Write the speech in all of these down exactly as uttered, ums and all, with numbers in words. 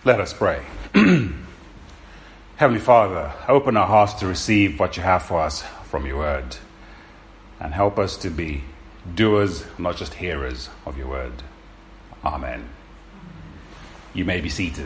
Let us pray. Heavenly Father, open our hearts to receive what you have for us from your word, and help us to be doers, not just hearers of your word. Amen. You may be seated.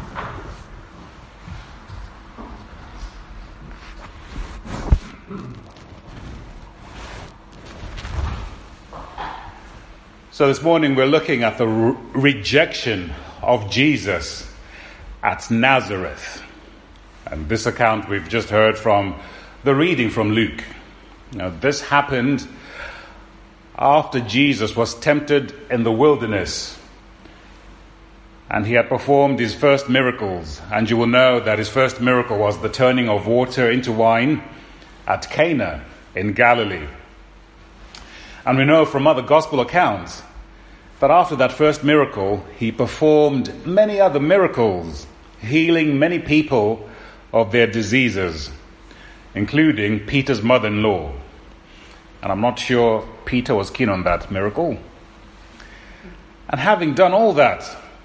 So this morning we're looking at the re- rejection of Jesus at Nazareth. And this account we've just heard from the reading from Luke. Now, this happened after Jesus was tempted in the wilderness. And he had performed his first miracles. And you will know that his first miracle was the turning of water into wine at Cana in Galilee. And we know from other gospel accounts that after that first miracle, he performed many other miracles, healing many people of their diseases, including Peter's mother-in-law. And I'm not sure Peter was keen on that miracle. And having done all that,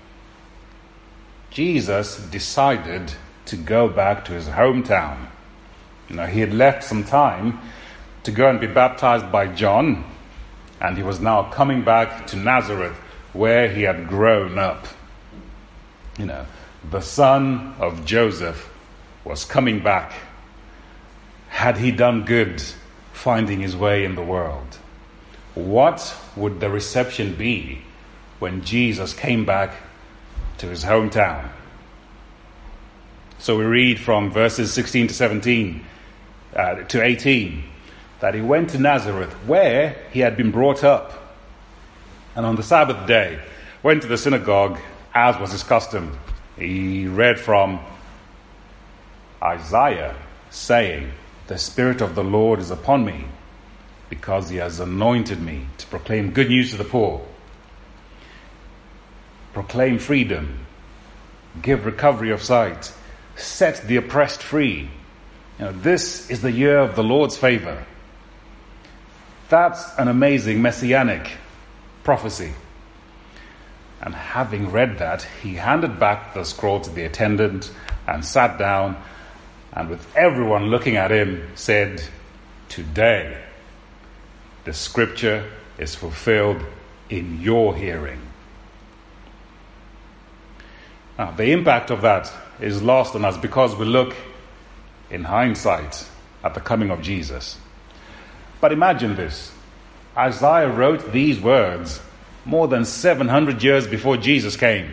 Jesus decided to go back to his hometown. You know, he had left some time to go and be baptized by John, and he was now coming back to Nazareth, where he had grown up. You know, the son of Joseph was coming back. Had he done good finding his way in the world? What would the reception be when Jesus came back to his hometown? So we read from verses sixteen to seventeen uh, to eighteen that he went to Nazareth, where he had been brought up, and on the Sabbath day went to the synagogue, as was his custom. He read from Isaiah, saying, "The Spirit of the Lord is upon me, because he has anointed me to proclaim good news to the poor, proclaim freedom, give recovery of sight, set the oppressed free." You know, this is the year of the Lord's favor. That's an amazing messianic prophecy. And having read that, he handed back the scroll to the attendant and sat down, and with everyone looking at him, said, "Today, the scripture is fulfilled in your hearing." Now, the impact of that is lost on us because we look in hindsight at the coming of Jesus. But imagine this. Isaiah wrote these words more than seven hundred years before Jesus came.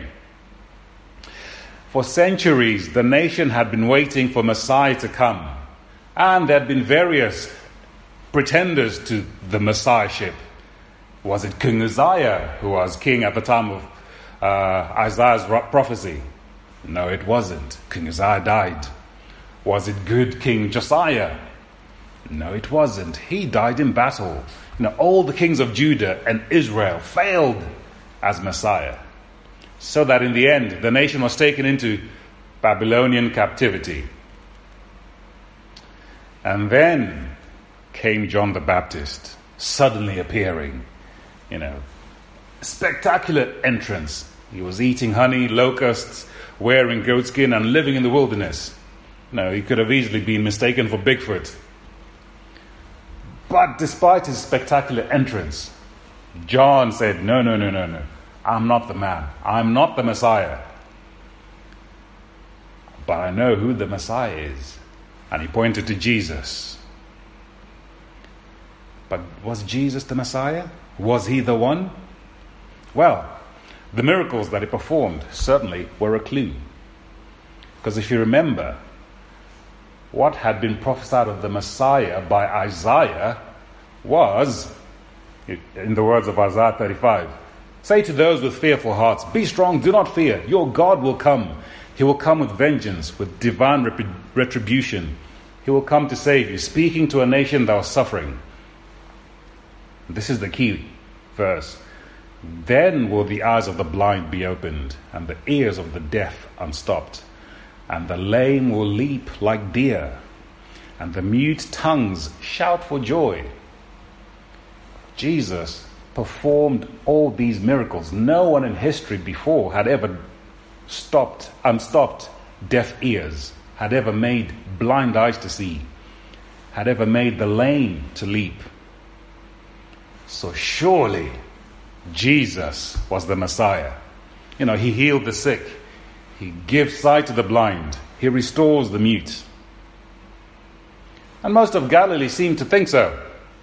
For centuries, the nation had been waiting for Messiah to come. And there had been various pretenders to the Messiahship. Was it King Uzziah who was king at the time of uh, Isaiah's prophecy? No, it wasn't. King Uzziah died. Was it good King Josiah? No, it wasn't. He died in battle. You know, all the kings of Judah and Israel failed as Messiah, so that in the end, the nation was taken into Babylonian captivity. And then came John the Baptist, suddenly appearing. You know, spectacular entrance. He was eating honey, locusts, wearing goatskin, and living in the wilderness. No, he could have easily been mistaken for Bigfoot. But despite his spectacular entrance, John said, no, no, no, no, no. I'm not the man. I'm not the Messiah. But I know who the Messiah is. And he pointed to Jesus. But was Jesus the Messiah? Was he the one? Well, the miracles that he performed certainly were a clue. Because if you remember, what had been prophesied of the Messiah by Isaiah was, in the words of Isaiah thirty-five, "Say to those with fearful hearts, be strong, do not fear. Your God will come. He will come with vengeance, with divine rep- retribution. He will come to save you," speaking to a nation that was suffering. This is the key verse. "Then will the eyes of the blind be opened, and the ears of the deaf unstopped. And the lame will leap like deer, and the mute tongues shout for joy." Jesus performed all these miracles. No one in history before had ever stopped, unstopped deaf ears, had ever made blind eyes to see, had ever made the lame to leap. So surely Jesus was the Messiah. You know, he healed the sick. He gives sight to the blind. He restores the mute. And most of Galilee seemed to think so.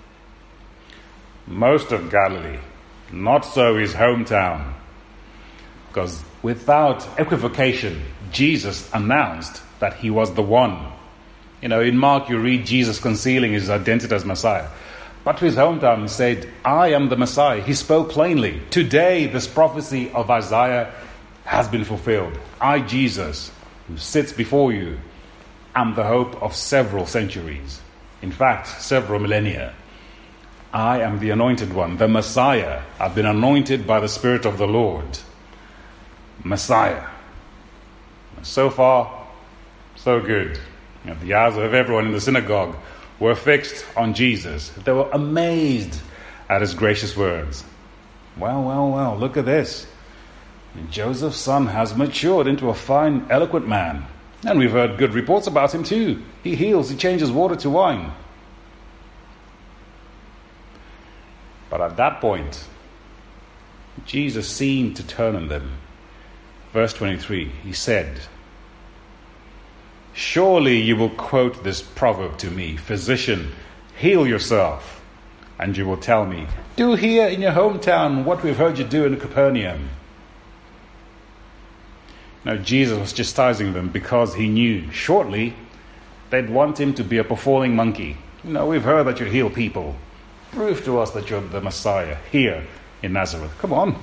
Most of Galilee. Not so his hometown. Because without equivocation, Jesus announced that he was the one. You know, in Mark you read Jesus concealing his identity as Messiah. But to his hometown he said, I am the Messiah. He spoke plainly. Today this prophecy of Isaiah has been fulfilled. I, Jesus, who sits before you, am the hope of several centuries. In fact, several millennia. I am the anointed one, the Messiah. I've been anointed by the Spirit of the Lord. Messiah. So far, so good. You know, the eyes of everyone in the synagogue were fixed on Jesus. They were amazed at his gracious words. Well, well, well, look at this. Joseph's son has matured into a fine, eloquent man. And we've heard good reports about him too. He heals, he changes water to wine. But at that point, Jesus seemed to turn on them. Verse twenty-three, he said, surely you will quote this proverb to me, physician, heal yourself. And you will tell me, do here in your hometown what we've heard you do in Capernaum. Now, Jesus was chastising them because he knew shortly they'd want him to be a performing monkey. You know, we've heard that you heal people. Prove to us that you're the Messiah here in Nazareth. Come on.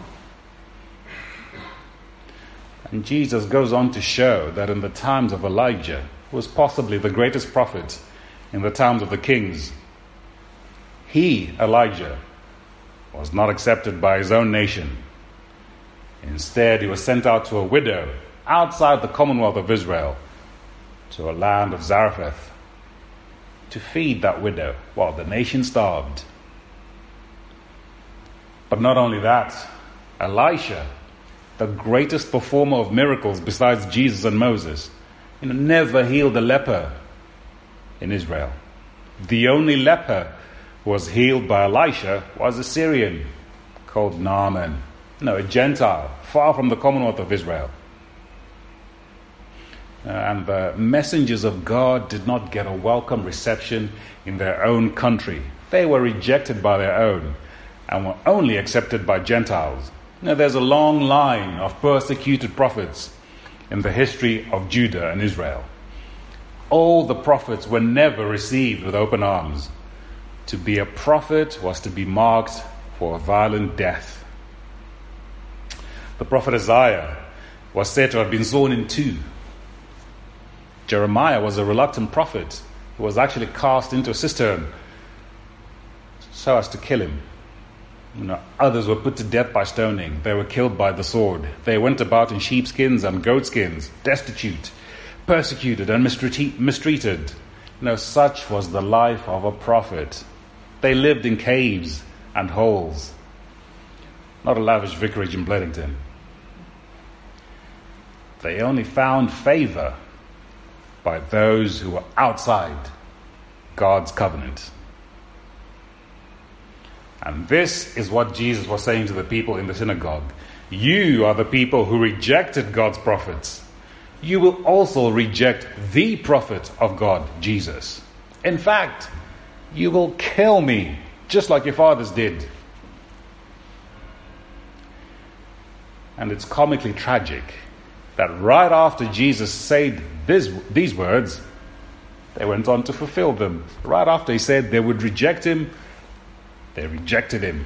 And Jesus goes on to show that in the times of Elijah, who was possibly the greatest prophet in the times of the kings, he, Elijah, was not accepted by his own nation. Instead, he was sent out to a widow outside the commonwealth of Israel, to a land of Zarephath, to feed that widow while the nation starved. But not only that, Elisha, the greatest performer of miracles besides Jesus and Moses, you know, never healed a leper in Israel. The only leper who was healed by Elisha was a Syrian called Naaman. No, a Gentile, far from the commonwealth of Israel. Uh, and the messengers of God did not get a welcome reception in their own country. They were rejected by their own and were only accepted by Gentiles. Now, there's a long line of persecuted prophets in the history of Judah and Israel. All the prophets were never received with open arms. To be a prophet was to be marked for a violent death. The prophet Isaiah was said to have been sawn in two. Jeremiah was a reluctant prophet who was actually cast into a cistern so as to kill him. You know, others were put to death by stoning. They were killed by the sword. They went about in sheepskins and goatskins, destitute, persecuted and mistreated. You know, such was the life of a prophet. They lived in caves and holes. Not a lavish vicarage in Bledington. They only found favor by those who were outside God's covenant. And this is what Jesus was saying to the people in the synagogue. You are the people who rejected God's prophets. You will also reject the prophet of God, Jesus. In fact, you will kill me, just like your fathers did. And it's comically tragic that right after Jesus said this, these words, they went on to fulfill them. Right after he said they would reject him, they rejected him.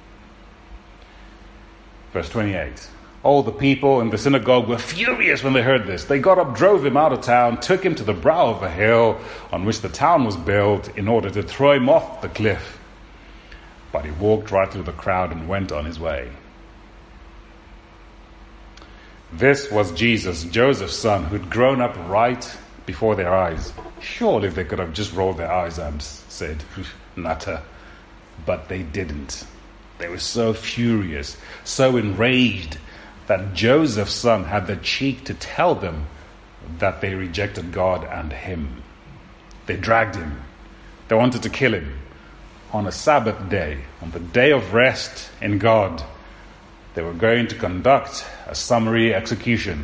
Verse twenty-eight. All the people in the synagogue were furious when they heard this. They got up, drove him out of town, took him to the brow of a hill on which the town was built in order to throw him off the cliff. But he walked right through the crowd and went on his way. This was Jesus, Joseph's son, who'd grown up right before their eyes. Surely they could have just rolled their eyes and said, nutter. But they didn't. They were so furious, so enraged that Joseph's son had the cheek to tell them that they rejected God and him. They dragged him. They wanted to kill him. On a Sabbath day, on the day of rest in God, they were going to conduct a summary execution.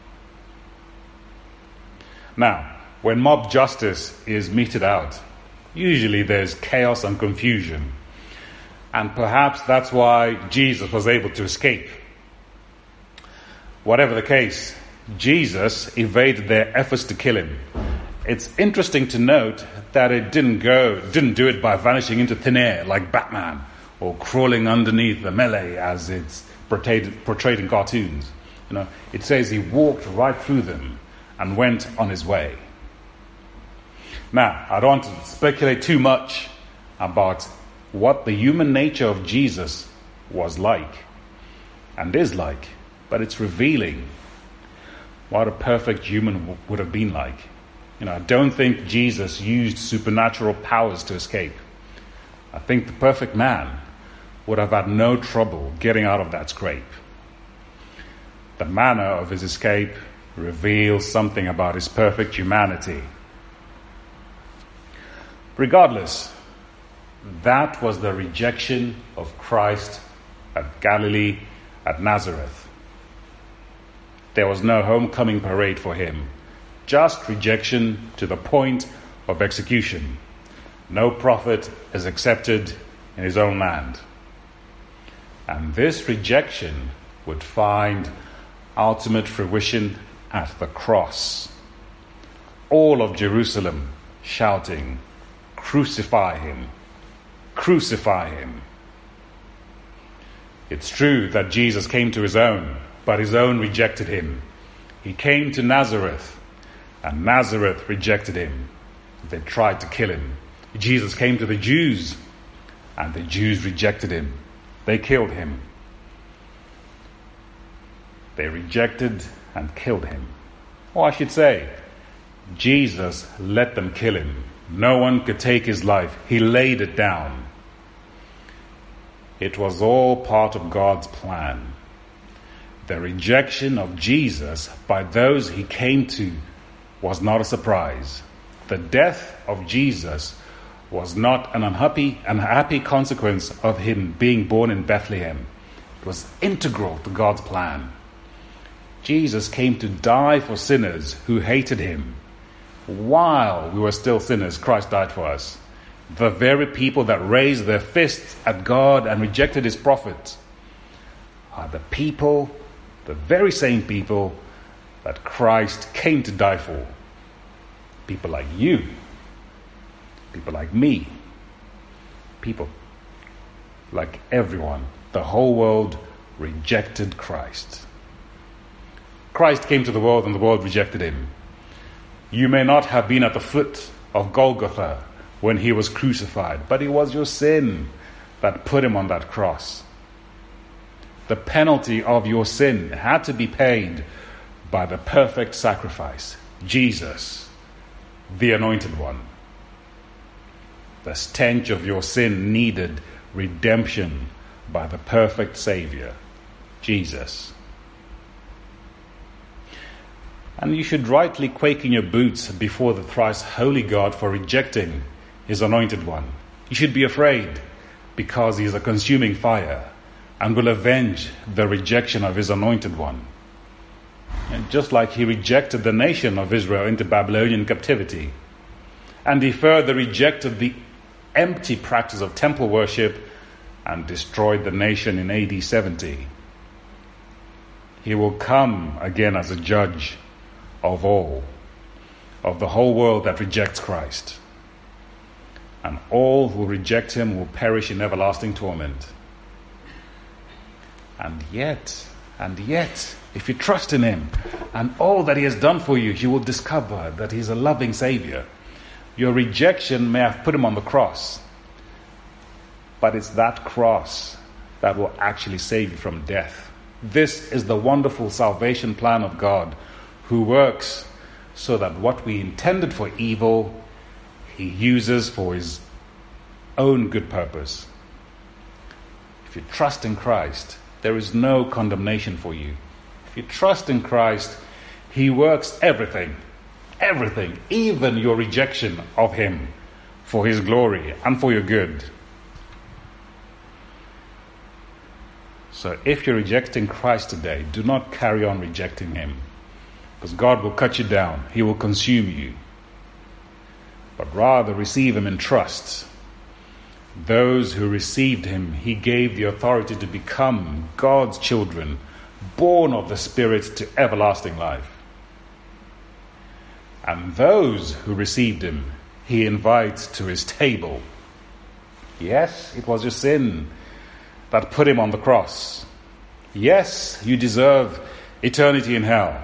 Now, when mob justice is meted out, usually there's chaos and confusion. And perhaps that's why Jesus was able to escape. Whatever the case, Jesus evaded their efforts to kill him. It's interesting to note that it didn't go, didn't do it by vanishing into thin air like Batman or crawling underneath the melee as it's portrayed, portrayed in cartoons. You know, it says he walked right through them and went on his way. Now, I don't want to speculate too much about what the human nature of Jesus was like and is like, but it's revealing what a perfect human w- would have been like. You know, I don't think Jesus used supernatural powers to escape. I think the perfect man would have had no trouble getting out of that scrape. The manner of his escape reveals something about his perfect humanity. Regardless, that was the rejection of Christ at Galilee, at Nazareth. There was no homecoming parade for him. Just rejection to the point of execution. No prophet is accepted in his own land. And this rejection would find ultimate fruition at the cross. All of Jerusalem shouting, "Crucify him! Crucify him!" It's true that Jesus came to his own, but his own rejected him. He came to Nazareth, and Nazareth rejected him. They tried to kill him. Jesus came to the Jews, and the Jews rejected him. They killed him. They rejected and killed him. Or I should say, Jesus let them kill him. No one could take his life. He laid it down. It was all part of God's plan. The rejection of Jesus by those he came to was not a surprise. The death of Jesus was not an unhappy, unhappy consequence of him being born in Bethlehem. It was integral to God's plan. Jesus came to die for sinners who hated him. While we were still sinners, Christ died for us. The very people that raised their fists at God and rejected his prophets are the people, the very same people that Christ came to die for. People like you, people like me, people like everyone. The whole world rejected Christ. Christ came to the world and the world rejected him. You may not have been at the foot of Golgotha when he was crucified, but it was your sin that put him on that cross. The penalty of your sin had to be paid by the perfect sacrifice, Jesus, the Anointed One. The stench of your sin needed redemption by the perfect Savior, Jesus. And you should rightly quake in your boots before the thrice holy God for rejecting his Anointed One. You should be afraid because he is a consuming fire and will avenge the rejection of his Anointed One. And just like he rejected the nation of Israel into Babylonian captivity, and he further rejected the empty practice of temple worship and destroyed the nation in A D seventy. He will come again as a judge of all, of the whole world that rejects Christ. And all who reject him will perish in everlasting torment. And yet, and yet, if you trust in him and all that he has done for you, you will discover that he's a loving Savior. Your rejection may have put him on the cross, but it's that cross that will actually save you from death. This is the wonderful salvation plan of God, who works so that what we intended for evil, he uses for his own good purpose. If you trust in Christ, there is no condemnation for you. If you trust in Christ, he works everything, everything, even your rejection of him, for his glory and for your good. So if you're rejecting Christ today, do not carry on rejecting him, because God will cut you down. He will consume you. But rather receive him in trust. Those who received him, he gave the authority to become God's children, born of the Spirit to everlasting life. And those who received him, he invites to his table. Yes, it was your sin that put him on the cross. Yes, you deserve eternity in hell.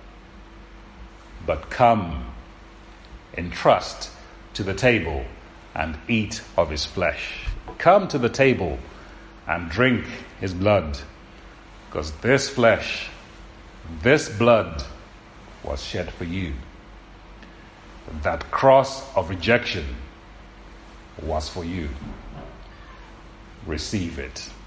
But come in trust to the table and eat of his flesh. Come to the table and drink his blood, because this flesh, this blood was shed for you. That cross of rejection was for you. Receive it.